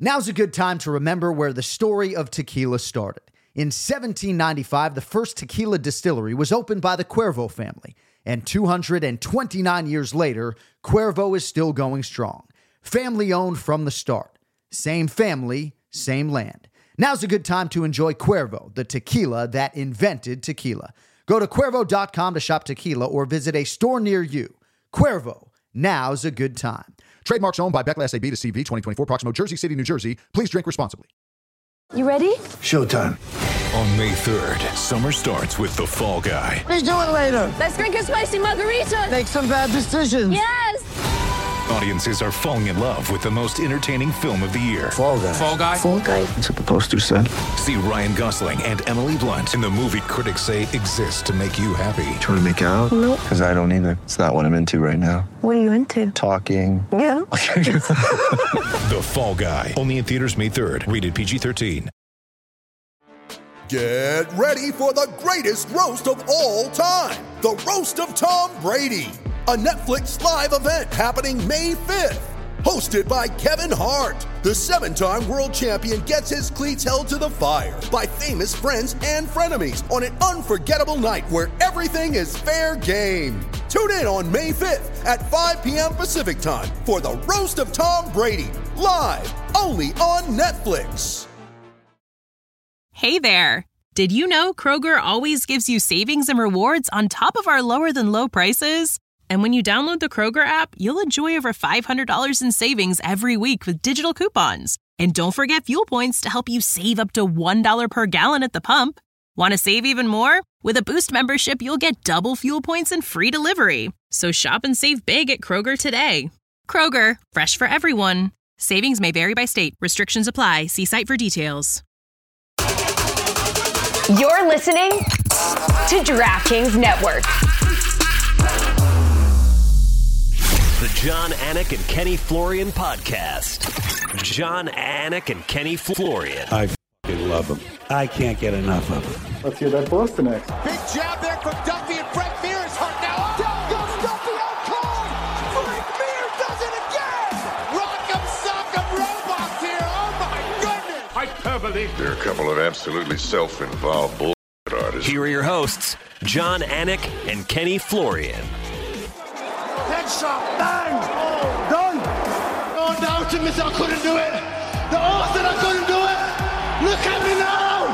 Now's a good time to remember where the story of tequila started. In 1795, the first tequila distillery was opened by the Cuervo family, and 229 years later, Cuervo is still going strong. Family-owned from the start. Same family, same land. Now's a good time to enjoy Cuervo, the tequila that invented tequila. Go to Cuervo.com to shop tequila or visit a store near you. Cuervo, now's a good time. Trademarks owned by Beckley SAB to CV 2024, Proximo, Jersey City, New Jersey. Please drink responsibly. You ready? Showtime. On May 3rd, summer starts with The Fall Guy. Let's do it later. Let's drink a spicy margarita. Make some bad decisions. Yes. Audiences are falling in love with the most entertaining film of the year. Fall Guy. Fall Guy? Fall guy. That's what the poster said. See Ryan Gosling and Emily Blunt in the movie critics say exists to make you happy. Trying to make it out? Nope. Because I don't either. It's not what I'm into right now. What are you into? Talking. Yeah. The Fall Guy. Only in theaters May 3rd. Rated PG-13. Get ready for the greatest roast of all time. The Roast of Tom Brady. A Netflix live event happening May 5th. Hosted by Kevin Hart. The 7-time world champion gets his cleats held to the fire by famous friends and frenemies on an unforgettable night where everything is fair game. Tune in on May 5th at 5 p.m. Pacific time for the Roast of Tom Brady. Live only on Netflix. Hey there. Did you know Kroger always gives you savings and rewards on top of our lower than low prices? And when you download the Kroger app, you'll enjoy over $500 in savings every week with digital coupons. And don't forget fuel points to help you save up to $1 per gallon at the pump. Want to save even more? With a Boost membership, you'll get double fuel points and free delivery. So shop and save big at Kroger today. Kroger, fresh for everyone. Savings may vary by state. Restrictions apply. See site for details. You're listening to DraftKings Network. The John Anik and Kenny Florian podcast. John Anik and Kenny Florian. I f***ing love them. I can't get enough of them. Let's hear that Boston next. Big jab there from Duffy, and Frank Mir is hurt now. Down goes Duffy, out cold. Frank Mir does it again. Rock'em sock'em robots here. Oh my goodness. Hyperbole. There are a couple of absolutely self-involved bull artists. Here are your hosts, John Anik and Kenny Florian. Headshot, bang, done. Oh, down to miss, I couldn't do it. The odds that I couldn't do it. Look at me now.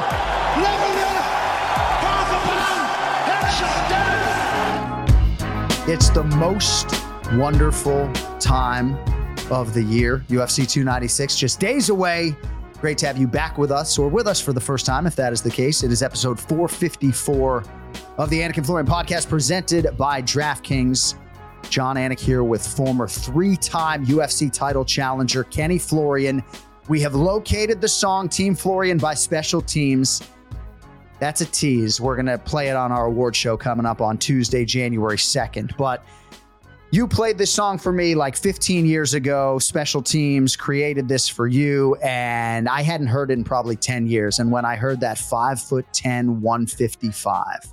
Level there. Half a pound. Headshot down. It's the most wonderful time of the year. UFC 296, just days away. Great to have you back with us, or with us for the first time, if that is the case. It is episode 454 of the Anik and Florian podcast, presented by DraftKings. John Anik here with former 3-time UFC title challenger Kenny Florian. We have located the song Team Florian by Special Teams. That's a tease. We're going to play it on our award show coming up on Tuesday, January 2nd. But you played this song for me like 15 years ago. Special Teams created this for you, and I hadn't heard it in probably 10 years. And when I heard that 5'10", 155,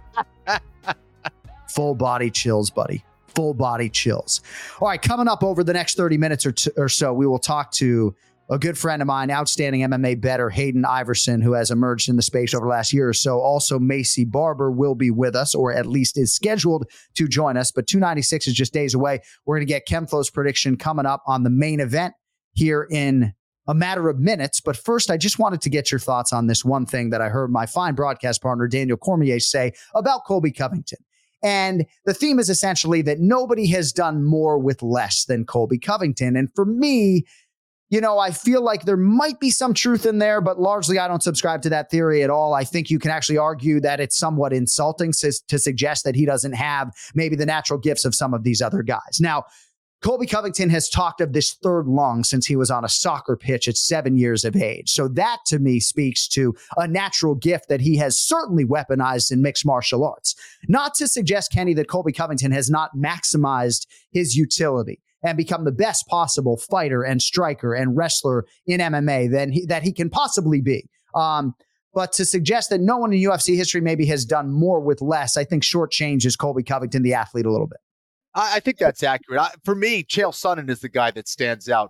full body chills, buddy. Full body chills. All right, coming up over the next 30 minutes or so, we will talk to a good friend of mine, outstanding MMA bettor, Hayden Iverson, who has emerged in the space over the last year or so. Also, Macy Barber will be with us, or at least is scheduled to join us. But 296 is just days away. We're going to get Kemflo's prediction coming up on the main event here in a matter of minutes. But first, I just wanted to get your thoughts on this one thing that I heard my fine broadcast partner, Daniel Cormier, say about Colby Covington. And the theme is essentially that nobody has done more with less than Colby Covington. And for me, you know, I feel like there might be some truth in there, but largely I don't subscribe to that theory at all. I think you can actually argue that it's somewhat insulting to suggest that he doesn't have maybe the natural gifts of some of these other guys. Now, Colby Covington has talked of this third lung since he was on a soccer pitch at 7 years of age. So that to me speaks to a natural gift that he has certainly weaponized in mixed martial arts. Not to suggest, Kenny, that Colby Covington has not maximized his utility and become the best possible fighter and striker and wrestler in MMA that he can possibly be. But to suggest that no one in UFC history maybe has done more with less, I think shortchanges Colby Covington, the athlete, a little bit. I think that's accurate. For me, Chael Sonnen is the guy that stands out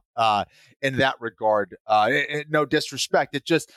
in that regard. No disrespect. It just,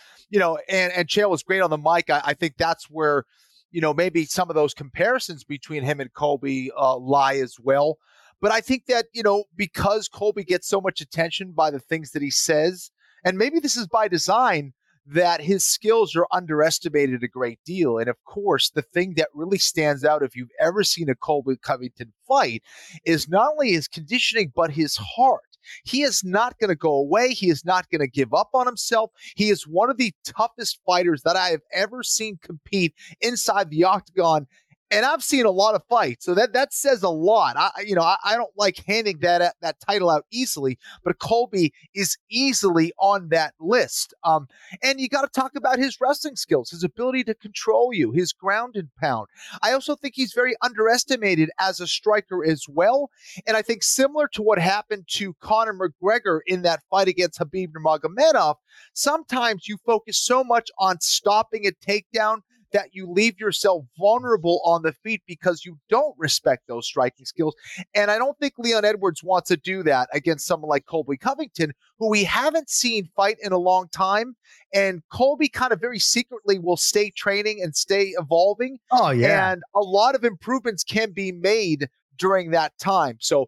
and Chael was great on the mic. I think that's where, maybe some of those comparisons between him and Colby lie as well. But I think that, because Colby gets so much attention by the things that he says, and maybe this is by design, that his skills are underestimated a great deal. And of course, the thing that really stands out, if you've ever seen a Colby Covington fight, is not only his conditioning, but his heart. He is not going to go away. He is not going to give up on himself. He is one of the toughest fighters that I have ever seen compete inside the octagon. And I've seen a lot of fights, so that says a lot. I don't like handing that title out easily, but Colby is easily on that list. And you got to talk about his wrestling skills, his ability to control you, his ground and pound. I also think he's very underestimated as a striker as well. And I think similar to what happened to Conor McGregor in that fight against Khabib Nurmagomedov, sometimes you focus so much on stopping a takedown that you leave yourself vulnerable on the feet because you don't respect those striking skills. And I don't think Leon Edwards wants to do that against someone like Colby Covington, who we haven't seen fight in a long time. And Colby kind of very secretly will stay training and stay evolving. Oh, yeah. And a lot of improvements can be made during that time. So,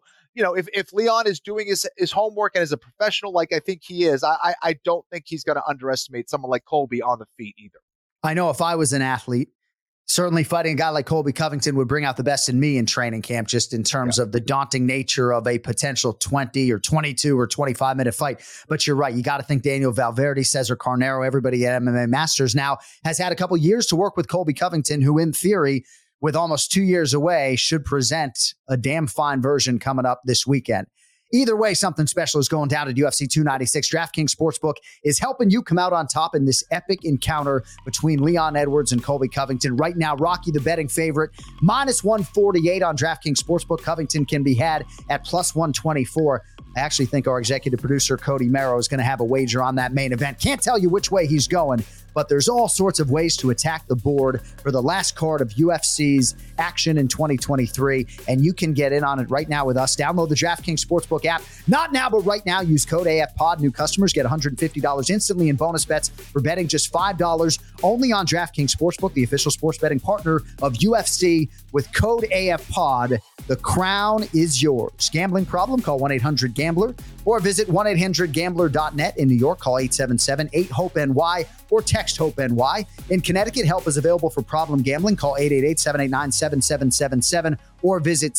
if Leon is doing his homework and is a professional like I think he is, I don't think he's going to underestimate someone like Colby on the feet either. I know if I was an athlete, certainly fighting a guy like Colby Covington would bring out the best in me in training camp, just in terms of the daunting nature of a potential 20 or 22 or 25-minute fight. But you're right. You got to think Daniel Valverde, Cesar Carnero, everybody at MMA Masters now has had a couple years to work with Colby Covington, who in theory, with almost 2 years away, should present a damn fine version coming up this weekend. Either way, something special is going down at UFC 296. DraftKings Sportsbook is helping you come out on top in this epic encounter between Leon Edwards and Colby Covington. Right now, Rocky, the betting favorite, minus 148 on DraftKings Sportsbook. Covington can be had at plus 124. I actually think our executive producer, Cody Merrow, is going to have a wager on that main event. Can't tell you which way he's going, but there's all sorts of ways to attack the board for the last card of UFC's action in 2023, and you can get in on it right now with us. Download the DraftKings Sportsbook app. Not now, but right now. Use code AFPOD. New customers get $150 instantly in bonus bets for betting just $5 only on DraftKings Sportsbook, the official sports betting partner of UFC. With code AFPOD, the crown is yours. Gambling problem? Call 1-800-GAMBLER or visit 1-800-GAMBLER.net. In New York, call 877-8-HOPE-NY or text HOPE-NY. In Connecticut, help is available for problem gambling. Call 888-789-7777 or visit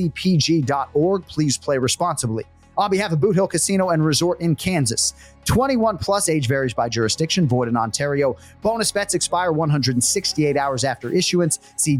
ccpg.org. Please play responsibly. On behalf of Boot Hill Casino and Resort in Kansas, 21 plus, age varies by jurisdiction, void in Ontario. Bonus bets expire 168 hours after issuance. See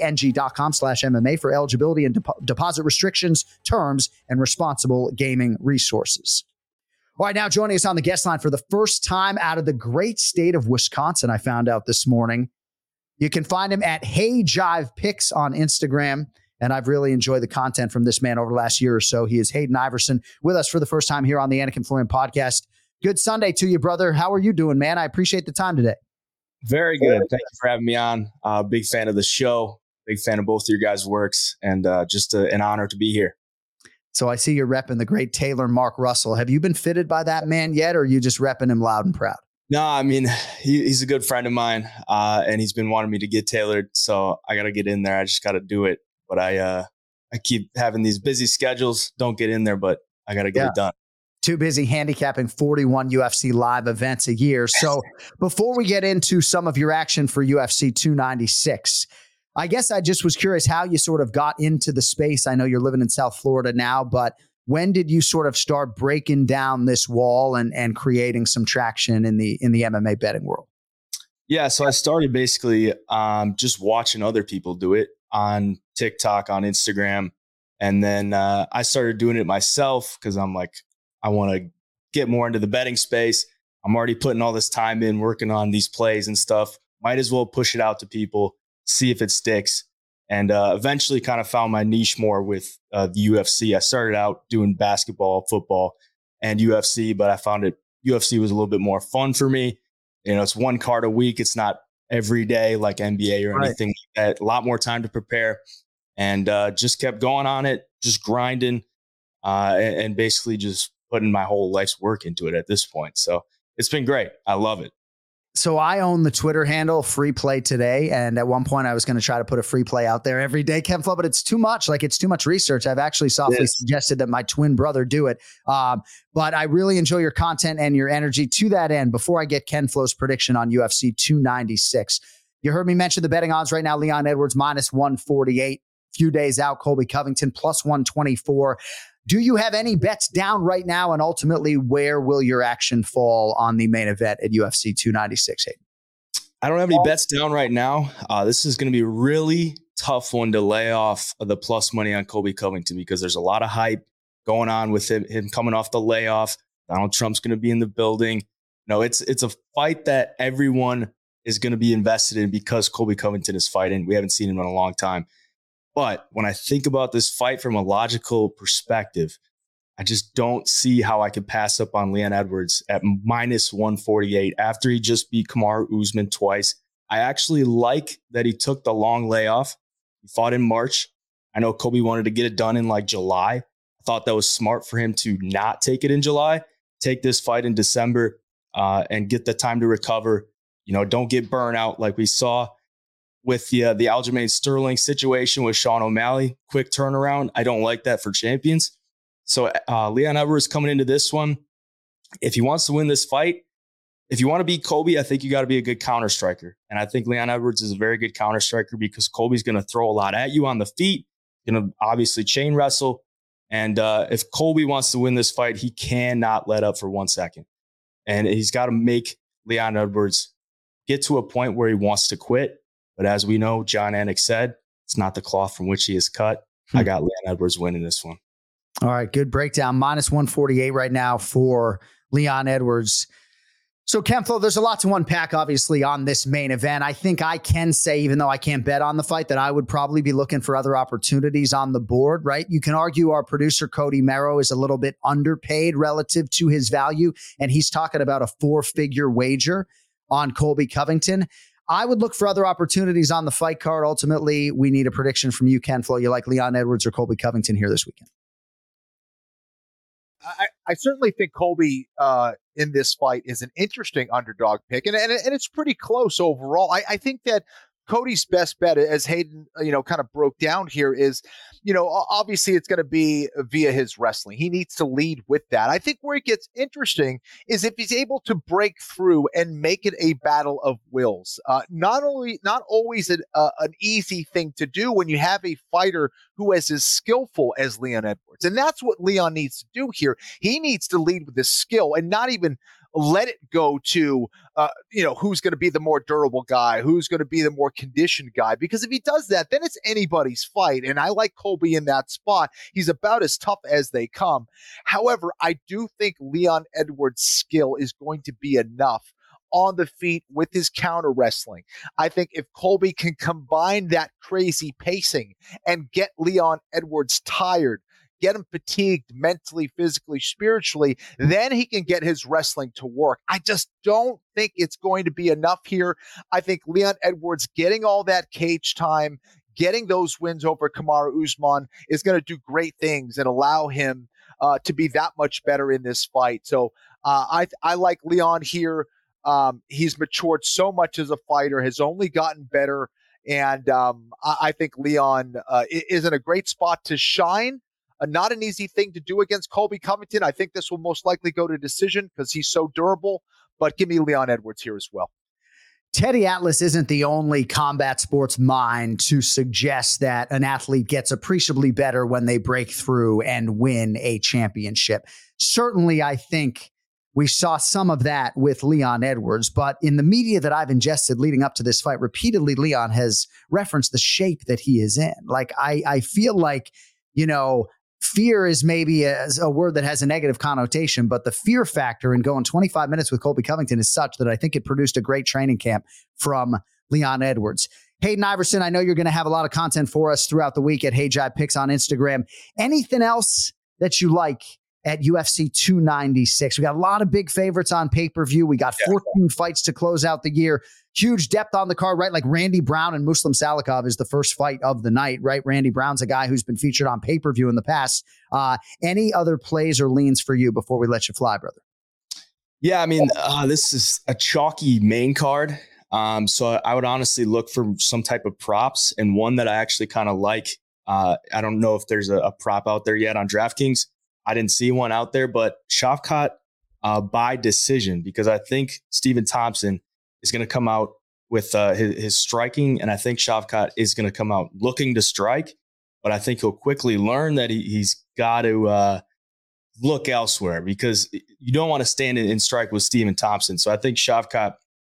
dkng.com/MMA for eligibility and deposit restrictions, terms, and responsible gaming resources. All right, now joining us on the guest line for the first time out of the great state of Wisconsin, I found out this morning. You can find him at Hey Jive Picks on Instagram. And I've really enjoyed the content from this man over the last year or so. He is Hayden Iverson with us for the first time here on the Anik and Florian podcast. Good Sunday to you, brother. How are you doing, man? I appreciate the time today. Very good. Thank you for having me on. Big fan of the show. Big fan of both of your guys' works. And just an honor to be here. So I see you're repping the great Taylor Mark Russell. Have you been fitted by that man yet, or are you just repping him loud and proud? No, I mean, he's a good friend of mine, and he's been wanting me to get tailored. So I got to get in there. I just got to do it. But I keep having these busy schedules. Don't get in there, but I got to get it done. Too busy handicapping 41 UFC live events a year. So before we get into some of your action for UFC 296, I guess I just was curious how you sort of got into the space. I know you're living in South Florida now, but when did you sort of start breaking down this wall and creating some traction in the MMA betting world? Yeah, so I started basically just watching other people do it on TikTok, on Instagram. And then I started doing it myself because I'm like, I want to get more into the betting space. I'm already putting all this time in working on these plays and stuff. Might as well push it out to people, see if it sticks. And eventually kind of found my niche more with the UFC. I started out doing basketball, football, and UFC, but I found UFC was a little bit more fun for me. You know, it's one card a week. It's not every day like NBA or anything like that. A lot more time to prepare, and just kept going on it, just grinding and basically just putting my whole life's work into it at this point. So it's been great. I love it. So I own the Twitter handle Free Play Today. And at one point I was going to try to put a free play out there every day, Ken Flo, but it's too much. Like, it's too much research. I've actually softly suggested that my twin brother do it. But I really enjoy your content and your energy. To that end, before I get Ken Flo's prediction on UFC 296, you heard me mention the betting odds right now. Leon Edwards minus 148, few days out. Colby Covington plus 124. Do you have any bets down right now? And ultimately, where will your action fall on the main event at UFC 296, Hayden? I don't have any bets down right now. This is going to be a really tough one to lay off the plus money on Colby Covington because there's a lot of hype going on with him coming off the layoff. Donald Trump's going to be in the building. No, it's a fight that everyone is going to be invested in because Colby Covington is fighting. We haven't seen him in a long time. But when I think about this fight from a logical perspective, I just don't see how I could pass up on Leon Edwards at minus 148 after he just beat Kamaru Usman twice. I actually like that he took the long layoff. He fought in March. I know Colby wanted to get it done in like July. I thought that was smart for him to not take it in July, take this fight in December and get the time to recover. You know, don't get burnt out like we saw with the Aljamain Sterling situation with Sean O'Malley. Quick turnaround. I don't like that for champions. So Leon Edwards coming into this one, if he wants to win this fight, if you want to beat Colby, I think you got to be a good counter striker. And I think Leon Edwards is a very good counter striker because Colby's going to throw a lot at you on the feet, going to obviously chain wrestle. And if Colby wants to win this fight, he cannot let up for 1 second. And he's got to make Leon Edwards get to a point where he wants to quit. But as we know, John Anik said, it's not the cloth from which he is cut. I got Leon Edwards winning this one. All right, good breakdown. Minus 148 right now for Leon Edwards. So, Ken Flo, there's a lot to unpack, obviously, on this main event. I think I can say, even though I can't bet on the fight, that I would probably be looking for other opportunities on the board, right? You can argue our producer, Cody Merrow, is a little bit underpaid relative to his value, and he's talking about a 4-figure wager on Colby Covington. I would look for other opportunities on the fight card. Ultimately, we need a prediction from you, Ken Flo. You like Leon Edwards or Colby Covington here this weekend? I certainly think Colby in this fight is an interesting underdog pick, and it's pretty close overall. I think that Cody's best bet, as Hayden, kind of broke down here, is, obviously it's going to be via his wrestling. He needs to lead with that. I think where it gets interesting is if he's able to break through and make it a battle of wills. Not always an easy thing to do when you have a fighter who is as skillful as Leon Edwards. And that's what Leon needs to do here. He needs to lead with his skill and not even let it go to, who's going to be the more durable guy, who's going to be the more conditioned guy. Because if he does that, then it's anybody's fight. And I like Colby in that spot. He's about as tough as they come. However, I do think Leon Edwards' skill is going to be enough on the feet with his counter wrestling. I think if Colby can combine that crazy pacing and get Leon Edwards tired, get him fatigued mentally, physically, spiritually, then he can get his wrestling to work. I just don't think it's going to be enough here. I think Leon Edwards getting all that cage time, getting those wins over Kamaru Usman is going to do great things and allow him to be that much better in this fight. So I like Leon here. He's matured so much as a fighter, has only gotten better. And I think Leon is in a great spot to shine. Not an easy thing to do against Colby Covington. I think this will most likely go to decision because he's so durable, but give me Leon Edwards here as well. Teddy Atlas isn't the only combat sports mind to suggest that an athlete gets appreciably better when they break through and win a championship. Certainly, I think we saw some of that with Leon Edwards, but in the media that I've ingested leading up to this fight, repeatedly Leon has referenced the shape that he is in. Like, I feel like, fear is maybe a word that has a negative connotation, but the fear factor in going 25 minutes with Colby Covington is such that I think it produced a great training camp from Leon Edwards. Hayden Iverson, I know you're going to have a lot of content for us throughout the week at HeyJai Picks on Instagram. Anything else that you like at UFC 296. We got a lot of big favorites on pay-per-view. We got 14 fights to close out the year. Huge depth on the card, right? Like Randy Brown and Muslim Salikov is the first fight of the night, right? Randy Brown's a guy who's been featured on pay-per-view in the past. Any other plays or leans for you before we let you fly, brother? Yeah, I mean, this is a chalky main card. So I would honestly look for some type of props, and one that I actually kind of like. I don't know if there's a prop out there yet on DraftKings. I didn't see one out there, but Shavkat by decision, because I think Stephen Thompson is going to come out with his striking, and I think Shavkat is going to come out looking to strike, but I think he'll quickly learn that he's got to look elsewhere, because you don't want to stand in strike with Stephen Thompson. So I think Shavkat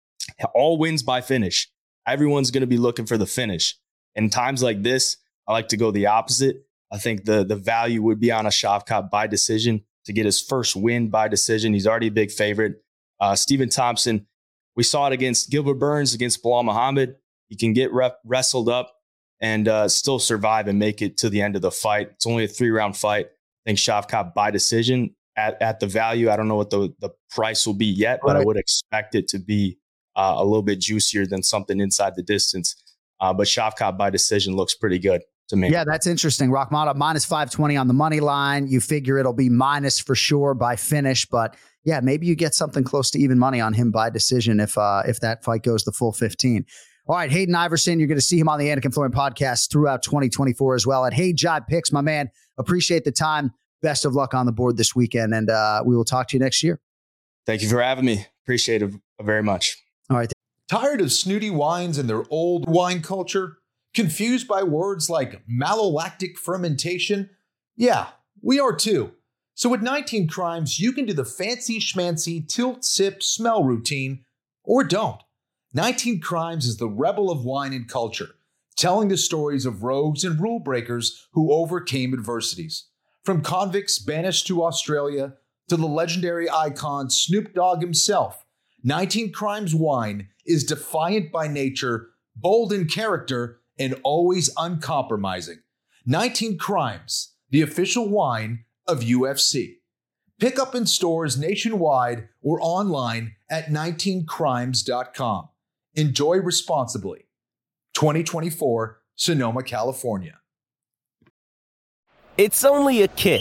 all wins by finish. Everyone's going to be looking for the finish. In times like this, I like to go the opposite. I think the value would be on a Shavkat by decision to get his first win by decision. He's already a big favorite. Stephen Thompson, we saw it against Gilbert Burns, against Bilal Muhammad. He can get wrestled up and still survive and make it to the end of the fight. It's only a 3-round fight. I think Shavkat by decision at the value. I don't know what the price will be yet, but I would expect it to be a little bit juicier than something inside the distance. But Shavkat by decision looks pretty good to me. Yeah, that's interesting. Rakhmonov minus 520 on the money line. You figure it'll be minus for sure by finish, but yeah, maybe you get something close to even money on him by decision if that fight goes the full 15. All right, Hayden Iverson, you're going to see him on the Anik and Florian podcast throughout 2024 as well. At Hey Jive Picks, my man, appreciate the time. Best of luck on the board this weekend, and we will talk to you next year. Thank you for having me. Appreciate it very much. All right. Tired of snooty wines and their old wine culture? Confused by words like malolactic fermentation? Yeah, we are too. So with 19 Crimes, you can do the fancy schmancy tilt, sip, smell routine, or don't. 19 Crimes is the rebel of wine and culture, telling the stories of rogues and rule breakers who overcame adversities. From convicts banished to Australia to the legendary icon Snoop Dogg himself, 19 Crimes wine is defiant by nature, bold in character, and always uncompromising. 19 Crimes, the official wine of UFC. Pick up in stores nationwide or online at 19crimes.com. Enjoy responsibly. 2024, Sonoma, California. It's only a kick,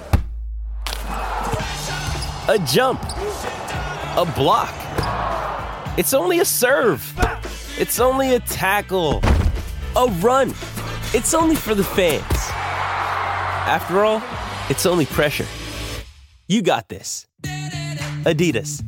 a jump, a block. It's only a serve. It's only a tackle, a run. It's only for the fans. After all, it's only pressure. You got this. Adidas.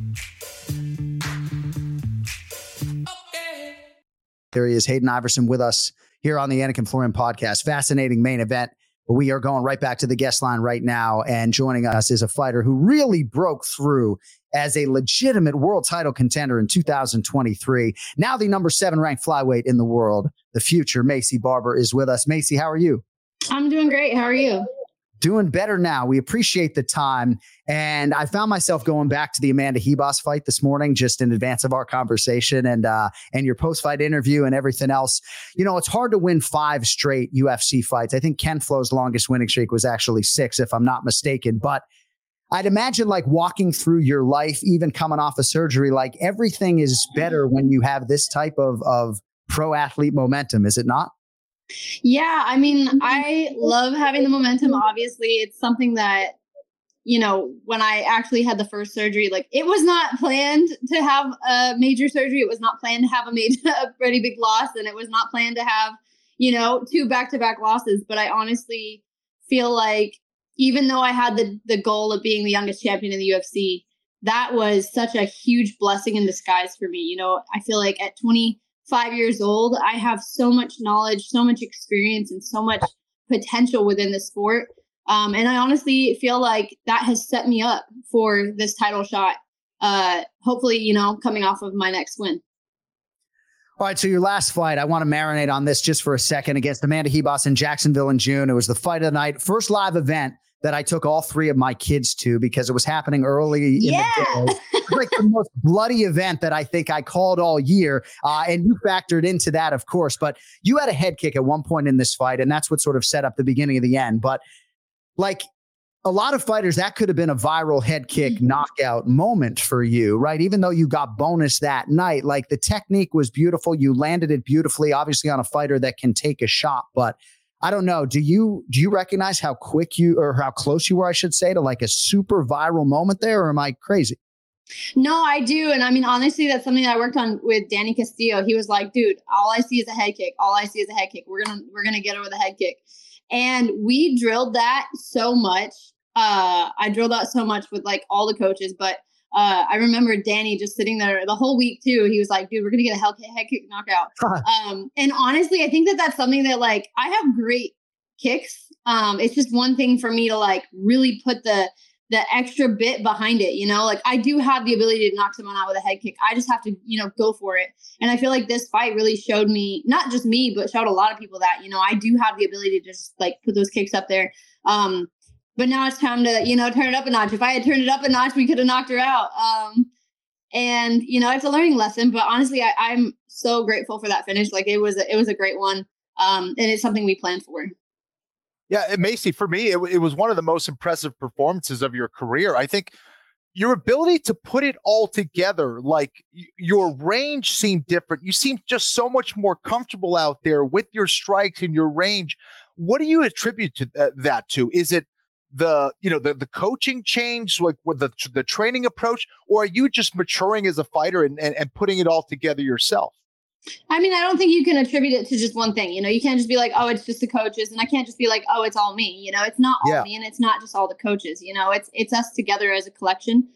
There he is, Hayden Iverson, with us here on the Anik and Florian podcast. Fascinating main event. But we are going right back to the guest line right now, and joining us is a fighter who really broke through as a legitimate world title contender in 2023. Now the number 7 ranked flyweight in the world. The future Maycee Barber is with us. Maycee, how are you? I'm doing great. How are you? Doing better now. We appreciate the time. And I found myself going back to the Amanda Ribas fight this morning, just in advance of our conversation and your post-fight interview and everything else. You know, it's hard to win 5 straight UFC fights. I think Ken Flo's longest winning streak was actually 6, if I'm not mistaken. But I'd imagine, like, walking through your life, even coming off of surgery, like, everything is better when you have this type of pro athlete momentum, is it not? Yeah, I mean, I love having the momentum. Obviously, it's something that, you know, when I actually had the first surgery, like, it was not planned to have a major surgery. It was not planned to have a pretty big loss. And it was not planned to have, you know, 2 back-to-back losses. But I honestly feel like even though I had the goal of being the youngest champion in the UFC, that was such a huge blessing in disguise for me. You know, I feel like at 25 years old, I have so much knowledge, so much experience, and so much potential within the sport. And I honestly feel like that has set me up for this title shot. Hopefully, you know, coming off of my next win. All right, so your last fight, I want to marinate on this just for a second, against Amanda Ribas in Jacksonville in June. It was the fight of the night, first live event that I took all 3 of my kids to because it was happening early in the day. It was like the most bloody event that I think I called all year. And you factored into that, of course. But you had a head kick at one point in this fight, and that's what sort of set up the beginning of the end. But, like, a lot of fighters, that could have been a viral head kick knockout moment for you, right? Even though you got bonus that night, like the technique was beautiful. You landed it beautifully, obviously on a fighter that can take a shot. But I don't know. Do you recognize how quick you, or how close you were, I should say, to like a super viral moment there? Or am I crazy? No, I do. And I mean, honestly, that's something that I worked on with Danny Castillo. He was like, dude, all I see is a head kick. All I see is a head kick. We're going to get over the head kick. And we drilled that so much. I drilled that so much with like all the coaches, but I remember Danny just sitting there the whole week too. He was like, dude, we're going to get a head kick knockout. And honestly, I think that that's something that like, I have great kicks. It's just one thing for me to like really put the extra bit behind it, you know, like I do have the ability to knock someone out with a head kick. I just have to, you know, go for it. And I feel like this fight really showed me, not just me, but showed a lot of people that, you know, I do have the ability to just like put those kicks up there. But now it's time to, you know, turn it up a notch. If I had turned it up a notch, we could have knocked her out. And, you know, it's a learning lesson, but honestly, I'm so grateful for that finish. Like it was a great one. And it's something we planned for. Yeah, Macy, for me, it was one of the most impressive performances of your career. I think your ability to put it all together, like your range seemed different. You seemed just so much more comfortable out there with your strikes and your range. What do you attribute to that to? Is it the coaching change, like with the training approach, or are you just maturing as a fighter and putting it all together yourself? I mean, I don't think you can attribute it to just one thing. You know, you can't just be like, oh, it's just the coaches. And I can't just be like, oh, it's all me. You know, it's not all me and it's not just all the coaches. You know, it's us together as a collection.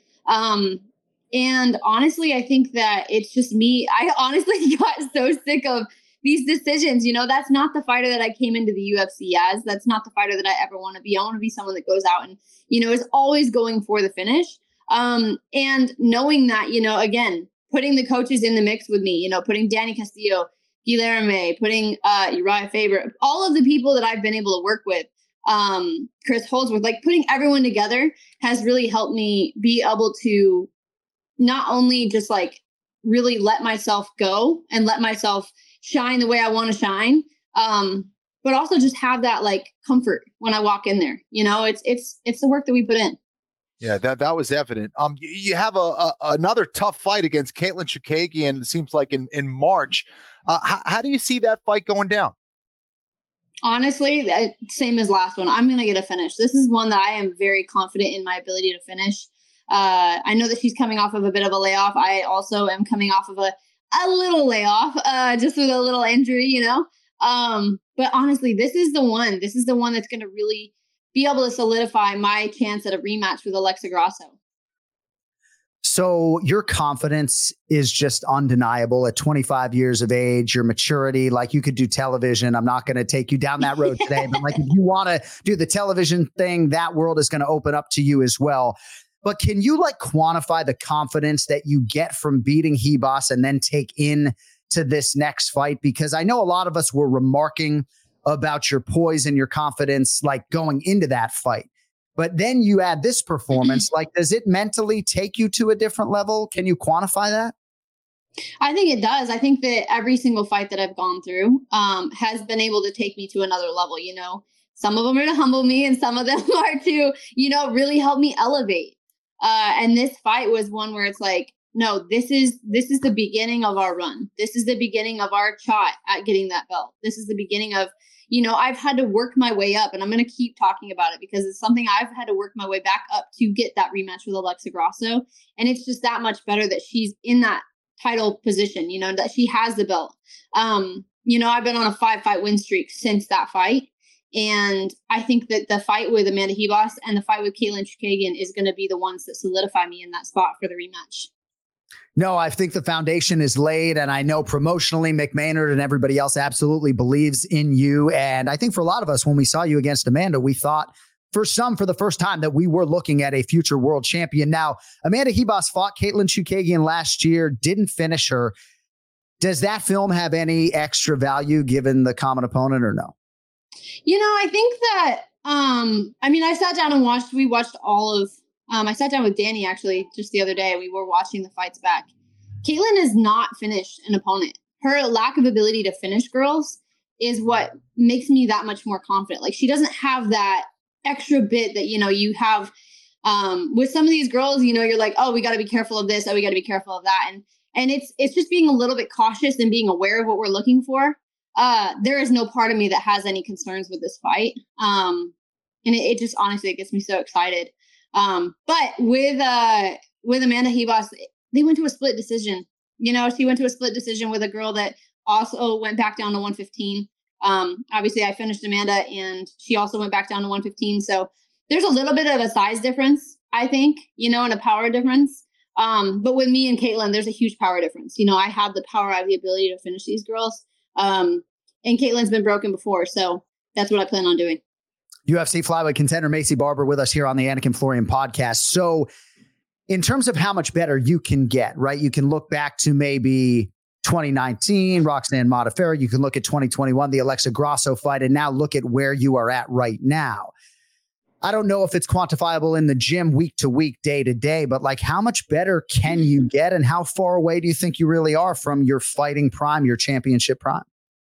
And honestly, I think that it's just me. I honestly got so sick of these decisions. You know, that's not the fighter that I came into the UFC as. That's not the fighter that I ever want to be. I want to be someone that goes out and, you know, is always going for the finish. And knowing that, you know, again, putting the coaches in the mix with me, you know, putting Danny Castillo, Guilherme, putting Uriah Faber, all of the people that I've been able to work with, Chris Holdsworth, like putting everyone together has really helped me be able to not only just like really let myself go and let myself shine the way I want to shine, but also just have that like comfort when I walk in there. You know, it's the work that we put in. Yeah, that was evident. You have another tough fight against Katlyn Chookagian. It seems like in March. How do you see that fight going down? Honestly, same as last one. I'm going to get a finish. This is one that I am very confident in my ability to finish. I know that she's coming off of a bit of a layoff. I also am coming off of a little layoff, just with a little injury, you know. But honestly, this is the one. This is the one that's going to really be able to solidify my chance at a rematch with Alexa Grasso. So your confidence is just undeniable at 25 years of age, your maturity, like you could do television. I'm not going to take you down that road today, but like if you want to do the television thing, that world is going to open up to you as well. But can you like quantify the confidence that you get from beating Ribas and then take in to this next fight? Because I know a lot of us were remarking about your poise and your confidence, like going into that fight. But then you add this performance, like, does it mentally take you to a different level? Can you quantify that? I think it does. I think that every single fight that I've gone through has been able to take me to another level. You know, some of them are to humble me and some of them are to, you know, really help me elevate. And this fight was one where it's like, no, this is the beginning of our run. This is the beginning of our shot at getting that belt. This is the beginning of, you know, I've had to work my way up, and I'm going to keep talking about it because it's something I've had to work my way back up to get that rematch with Alexa Grasso. And it's just that much better that she's in that title position, you know, that she has the belt. You know, I've been on a 5-fight win streak since that fight. And I think that the fight with Amanda Ribas and the fight with Katlyn Chookagian is going to be the ones that solidify me in that spot for the rematch. No, I think the foundation is laid, and I know promotionally Mick Maynard and everybody else absolutely believes in you. And I think for a lot of us, when we saw you against Amanda, we thought for the first time that we were looking at a future world champion. Now, Amanda Ribas fought Katlyn Chookagian last year, didn't finish her. Does that film have any extra value given the common opponent or no? You know, I think that, I mean, I sat down and we watched all of, I sat down with Danny actually just the other day. We were watching the fights back. Katlyn has not finished an opponent. Her lack of ability to finish girls is what makes me that much more confident. Like she doesn't have that extra bit that, you have with some of these girls, you're like, oh, we got to be careful of this. Oh, we got to be careful of that. And it's just being a little bit cautious and being aware of what we're looking for. There is no part of me that has any concerns with this fight. And it just, honestly, it gets me so excited. But with Amanda Ribas, they went to a split decision. She went to a split decision with a girl that also went back down to 115. Obviously I finished Amanda and she also went back down to 115. So there's a little bit of a size difference, I think, and a power difference. But with me and Caitlin, there's a huge power difference. I have the power, I have the ability to finish these girls. And Caitlin's been broken before. So that's what I plan on doing. UFC flyweight contender Maycee Barber with us here on the Anik and Florian podcast. So in terms of how much better you can get, right? You can look back to maybe 2019, Roxanne Modafferi. You can look at 2021, the Alexa Grasso fight, and now look at where you are at right now. I don't know if it's quantifiable in the gym week to week, day to day, but like how much better can you get and how far away do you think you really are from your fighting prime, your championship prime?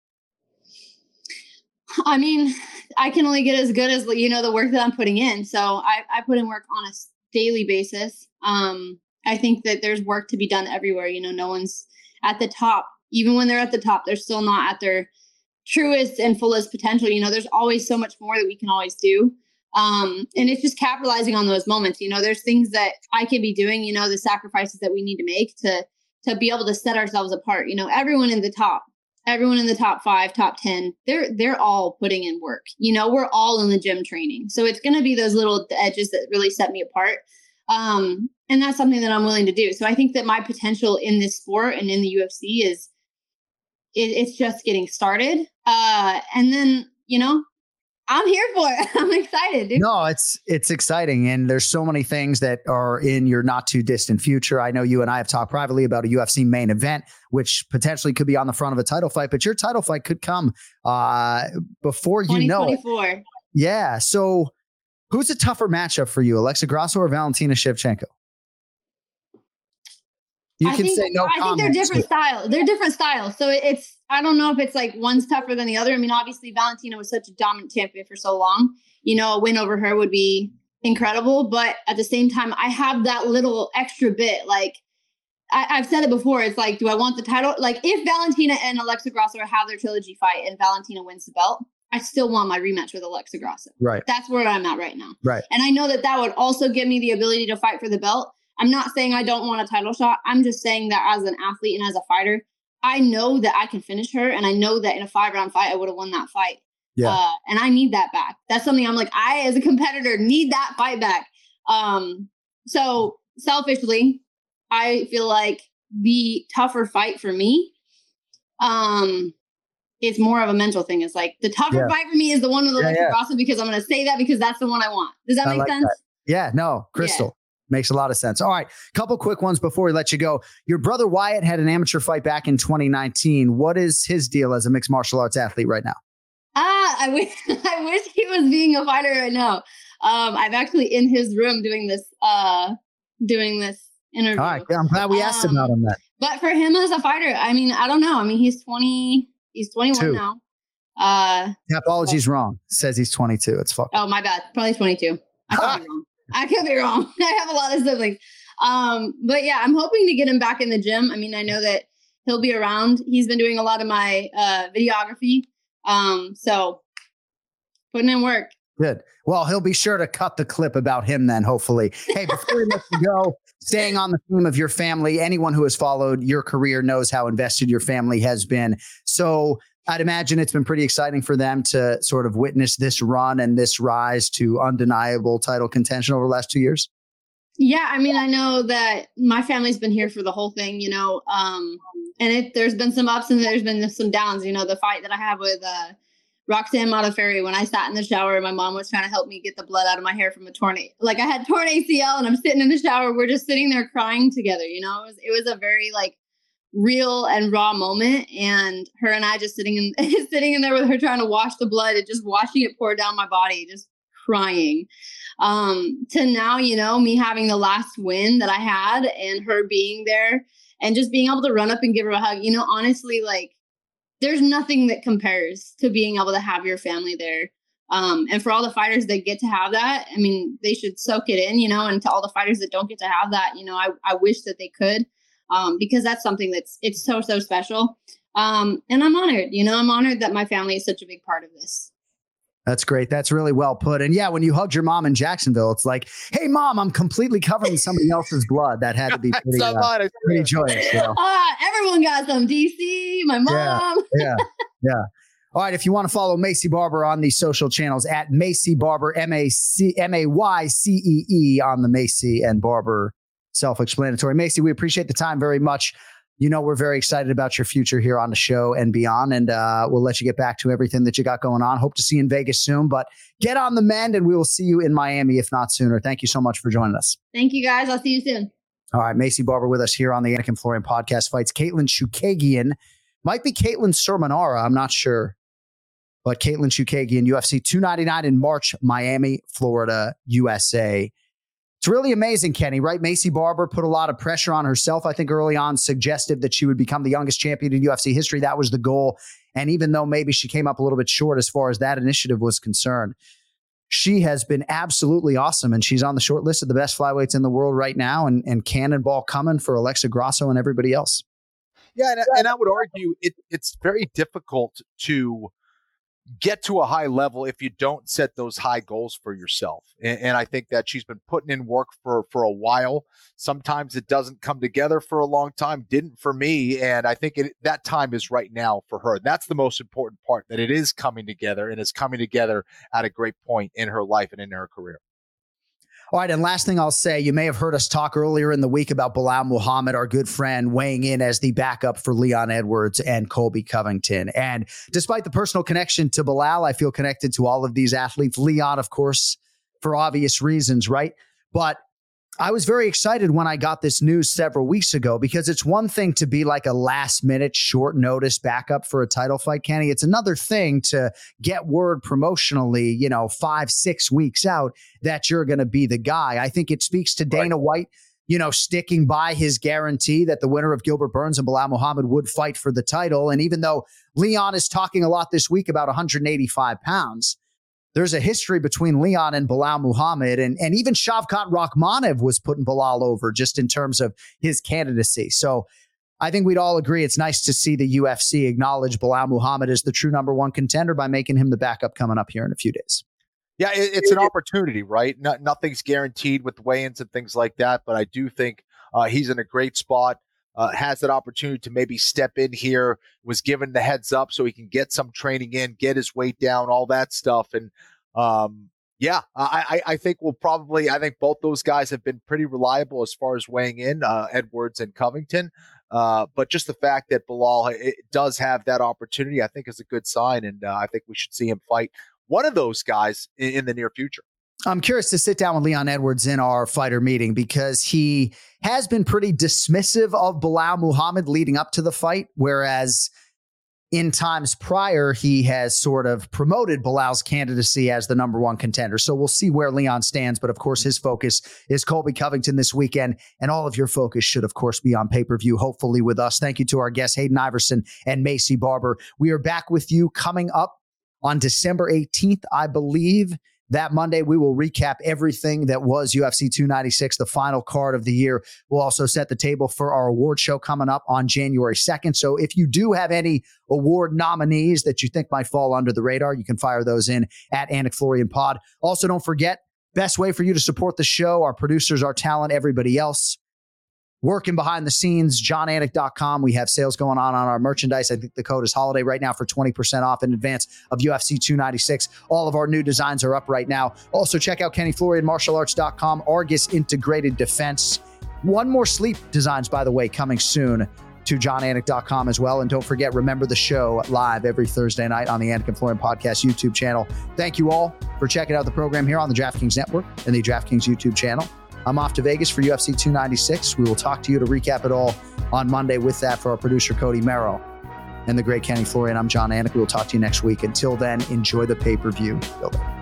I mean, I can only get as good as, the work that I'm putting in. So I put in work on a daily basis. I think that there's work to be done everywhere. No one's at the top. Even when they're at the top, they're still not at their truest and fullest potential. There's always so much more that we can always do. And it's just capitalizing on those moments. There's things that I can be doing, the sacrifices that we need to make to be able to set ourselves apart. Everyone in the top 5, top 10, they're all putting in work. We're all in the gym training. So it's going to be those little edges that really set me apart. And that's something that I'm willing to do. So I think that my potential in this sport and in the UFC it's just getting started. And then, I'm here for it. I'm excited, dude. No, it's exciting. And there's so many things that are in your not too distant future. I know you and I have talked privately about a UFC main event, which potentially could be on the front of a title fight, but your title fight could come before you know it. 2024. Yeah. So who's a tougher matchup for you, Alexa Grasso or Valentina Shevchenko? I think they're different styles. They're different styles. So I don't know if it's like one's tougher than the other. I mean, obviously Valentina was such a dominant champion for so long. A win over her would be incredible. But at the same time, I have that little extra bit. Like I've said it before. It's like, do I want the title? Like if Valentina and Alexa Grasso have their trilogy fight and Valentina wins the belt, I still want my rematch with Alexa Grasso. Right. That's where I'm at right now. Right. And I know that would also give me the ability to fight for the belt. I'm not saying I don't want a title shot. I'm just saying that as an athlete and as a fighter, I know that I can finish her. And I know that in a 5-round fight, I would have won that fight. Yeah. And I need that back. That's something I'm like, I, as a competitor, need that fight back. So selfishly, I feel like the tougher fight for me, it's more of a mental thing. It's like the tougher fight for me is the one with Alexa Grasso because I'm going to say that because that's the one I want. Does that make sense? That. Yeah, no, Crystal. Yeah. Makes a lot of sense. All right. Couple quick ones before we let you go. Your brother Wyatt had an amateur fight back in 2019. What is his deal as a mixed martial arts athlete right now? I wish he was being a fighter right now. I'm actually in his room doing this interview. All right. I'm glad we asked about him then. But for him as a fighter, I mean, I don't know. I mean, he's 21 now. Tapology's wrong. Says he's 22. It's fucked. Oh, my bad. Probably 22. I could be wrong. I have a lot of siblings. But yeah, I'm hoping to get him back in the gym. I mean, I know that he'll be around. He's been doing a lot of my videography. So putting in work. Good. Well, he'll be sure to cut the clip about him then, hopefully. Hey, before we let you go, staying on the theme of your family, anyone who has followed your career knows how invested your family has been. So I'd imagine it's been pretty exciting for them to sort of witness this run and this rise to undeniable title contention over the last 2 years. Yeah. I mean, I know that my family's been here for the whole thing, and there's been some ups and there's been some downs, the fight that I had with Roxanne Modafferi, when I sat in the shower and my mom was trying to help me get the blood out of my hair from a torn, like I had torn ACL and I'm sitting in the shower. We're just sitting there crying together. It was a very real and raw moment, and her and I just sitting in there with her trying to wash the blood and just watching it pour down my body, just crying. To now, me having the last win that I had and her being there and just being able to run up and give her a hug, honestly, there's nothing that compares to being able to have your family there. And for all the fighters that get to have that, I mean, they should soak it in, and to all the fighters that don't get to have that, I wish that they could, because that's something it's so, so special. And I'm honored, I'm honored that my family is such a big part of this. That's great. That's really well put. And yeah, when you hugged your mom in Jacksonville, it's like, hey, Mom, I'm completely covered in somebody else's blood. That had to be pretty joyous. Everyone got some. DC, my mom. Yeah. All right. If you want to follow Maycee Barber on the social channels at Maycee Barber, Maycee on the Maycee and Barber self-explanatory. Maycee, we appreciate the time very much. We're very excited about your future here on the show and beyond, and we'll let you get back to everything that you got going on. Hope to see you in Vegas soon, but get on the mend, and we will see you in Miami, if not sooner. Thank you so much for joining us. Thank you, guys. I'll see you soon. All right, Maycee Barber with us here on the Anik and Florian podcast. Fights Katlyn Chookagian. Might be Caitlin Sermonara. I'm not sure. But Katlyn Chookagian, UFC 299 in March, Miami, Florida, USA. It's really amazing, Kenny, right? Maycee Barber put a lot of pressure on herself, I think early on, suggested that she would become the youngest champion in UFC history. That was the goal. And even though maybe she came up a little bit short as far as that initiative was concerned, she has been absolutely awesome. And she's on the short list of the best flyweights in the world right now, and cannonball coming for Alexa Grasso and everybody else. Yeah, and I would argue it's very difficult to get to a high level if you don't set those high goals for yourself. And I think that she's been putting in work for a while. Sometimes it doesn't come together for a long time. Didn't for me. And I think that time is right now for her. That's the most important part, that it is coming together, and it's coming together at a great point in her life and in her career. All right, and last thing I'll say, you may have heard us talk earlier in the week about Belal Muhammad, our good friend, weighing in as the backup for Leon Edwards and Colby Covington. And despite the personal connection to Belal, I feel connected to all of these athletes. Leon, of course, for obvious reasons, right? But I was very excited when I got this news several weeks ago, because it's one thing to be like a last minute short notice backup for a title fight, Kenny. It's another thing to get word promotionally, 5-6 weeks out that you're going to be the guy. I think it speaks to Dana White, sticking by his guarantee that the winner of Gilbert Burns and Belal Muhammad would fight for the title. And even though Leon is talking a lot this week about 185 pounds, there's a history between Leon and Belal Muhammad, and even Shavkat Rakhmonov was putting Belal over just in terms of his candidacy. So I think we'd all agree it's nice to see the UFC acknowledge Belal Muhammad as the true number one contender by making him the backup coming up here in a few days. Yeah, it's an opportunity, right? Nothing's guaranteed with weigh-ins and things like that, but I do think he's in a great spot. Has that opportunity to maybe step in here, was given the heads up so he can get some training in, get his weight down, all that stuff. And I think I think both those guys have been pretty reliable as far as weighing in, Edwards and Covington. But just the fact that Belal does have that opportunity, I think is a good sign. And I think we should see him fight one of those guys in the near future. I'm curious to sit down with Leon Edwards in our fighter meeting, because he has been pretty dismissive of Belal Muhammad leading up to the fight, whereas in times prior, he has sort of promoted Belal's candidacy as the number one contender. So we'll see where Leon stands. But of course, his focus is Colby Covington this weekend. And all of your focus should, of course, be on pay-per-view, hopefully with us. Thank you to our guests, Hayden Iverson and Maycee Barber. We are back with you coming up on December 18th, I believe. That Monday, we will recap everything that was UFC 296, the final card of the year. We'll also set the table for our award show coming up on January 2nd. So if you do have any award nominees that you think might fall under the radar, you can fire those in at Anik Florian Pod. Also, don't forget, best way for you to support the show, our producers, our talent, everybody else, working behind the scenes, johnanik.com. We have sales going on our merchandise. I think the code is holiday right now for 20% off in advance of UFC 296. All of our new designs are up right now. Also, check out KennyFlorianMartialArts.com, Argus Integrated Defense. One more sleep designs, by the way, coming soon to johnanik.com as well. And don't forget, remember the show live every Thursday night on the Anik and Florian Podcast YouTube channel. Thank you all for checking out the program here on the DraftKings Network and the DraftKings YouTube channel. I'm off to Vegas for UFC 296. We will talk to you to recap it all on Monday with that for our producer, Cody Merrill, and the great Kenny Florian. I'm John Anik. We will talk to you next week. Until then, enjoy the pay-per-view. Build it.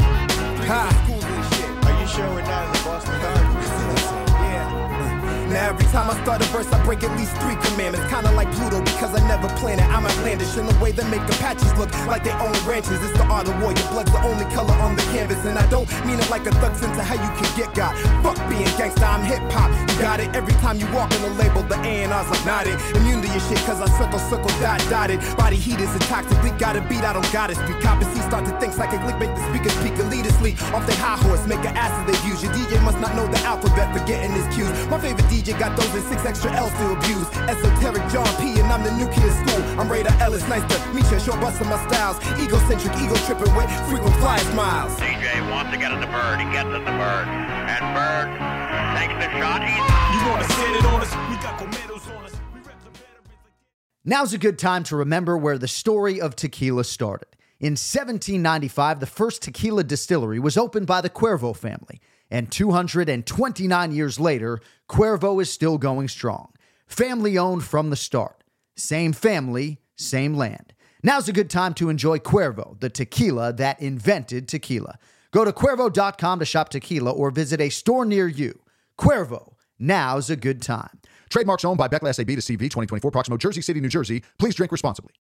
Are you sure we're not in the Boston Garden? Yeah. Every time I start a verse, I break at least 3 commandments. Kinda like Pluto, because I never planned it. I'm outlandish in the way they make Apaches look like they own ranches. It's the art of war. Your blood's the only color on the canvas. And I don't mean it like a thug sense of how you can get got. Fuck being gangsta, I'm hip-hop. You got it. Every time you walk in the label, the A&R's like nodded. Immune to your shit, cause I circle, dotted. Body heat is toxic. We got a beat, I don't gotta speak. Cop and see, start to think psychic link, make the speakers speak elitistly. Off their high horse, make an ass of their views. Your DJ must not know the alphabet, forgetting his cues. My favorite DJ got those and 6 extra L's to abuse. Esoteric John P, and I'm the new kid at school. I'm Raider Ellis, nice to meet you. Short busting my styles. Egocentric, ego tripping with frequent flyer smiles. DJ wants to get at the bird, he gets at the bird. And Bird takes the shot. You want to set it on us? We got tomatoes on us. Now's a good time to remember where the story of tequila started. In 1795, the first tequila distillery was opened by the Cuervo family. And 229 years later, Cuervo is still going strong. Family owned from the start. Same family, same land. Now's a good time to enjoy Cuervo, the tequila that invented tequila. Go to Cuervo.com to shop tequila or visit a store near you. Cuervo, now's a good time. Trademarks owned by Beckless AB to CV 2024, Proximo, Jersey City, New Jersey. Please drink responsibly.